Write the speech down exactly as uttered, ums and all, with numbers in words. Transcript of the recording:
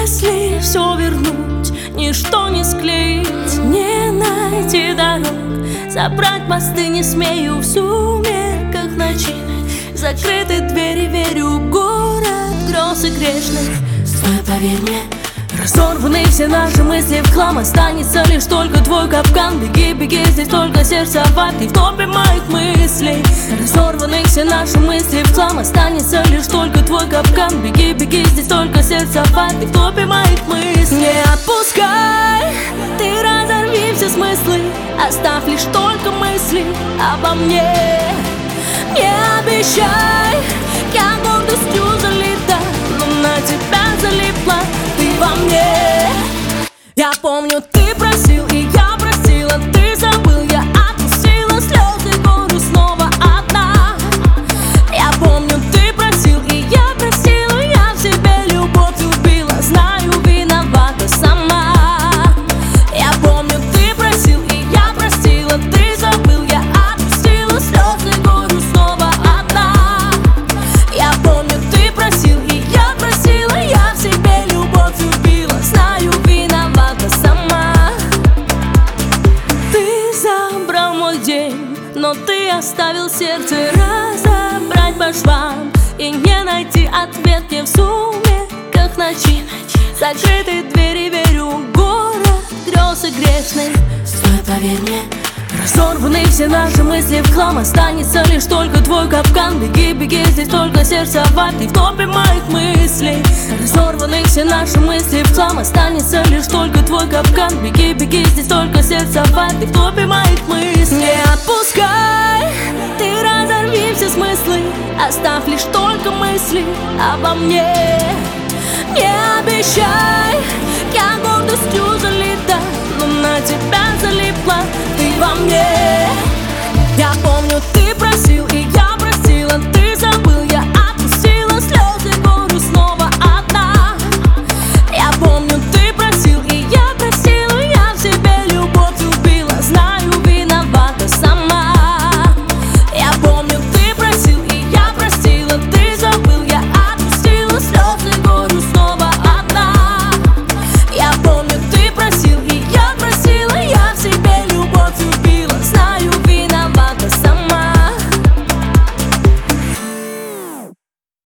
Если все вернуть, ничто не склеить, не найти дорог, забрать мосты не смею в сумерках ночи. Закрыты двери, верю, город грез и грешных. Стой, поверь мне, разорваны все наши мысли в хлам. Останется лишь только твой капкан. Беги, беги, здесь только сердце в и в топе моих мыслей. Разорваны все наши мысли в хлам. Останется лишь только твой капкан. Беги, беги, здесь только сердце в и в топе моих мыслей. Не отпускай, ты разорви все смыслы. Оставь лишь только мысли обо мне. Не обещай, я гордостью залита, но на тебя залипла ты во мне. Я помню, ты просил, и я просила, ты забыл, я отпустила слезы, горю снова одна. Я помню, ты просил, и я просила, я в себе любовь убила, знаю, виновата сама. Я помню, ты просил, и я простила, ты забыл, я отпустила слезы, горю снова одна. Я помню, ты просил, и я просила, я в себе любовь убила, знаю, виновата сама. Ты забрал мой день, но ты оставил сердце разобрать по швам и не найти ответ мне в сумерках ночи. Закрыты двери, верю, город грез и грешных. Стой, поверь мне, разорваны все наши мысли в хлам. Останется лишь только твой капкан. Беги, беги, здесь только сердце в и в топе моих мыслей. Разорваны все наши мысли в хлам. Останется лишь только твой капкан. Беги, беги, здесь только сердце в и в топе моих мыслей. Не отпускай, ты разорви все смыслы. Оставь лишь только мысли обо мне. Не обещай, я гордостью залита, но на тебя залипла ты во мне.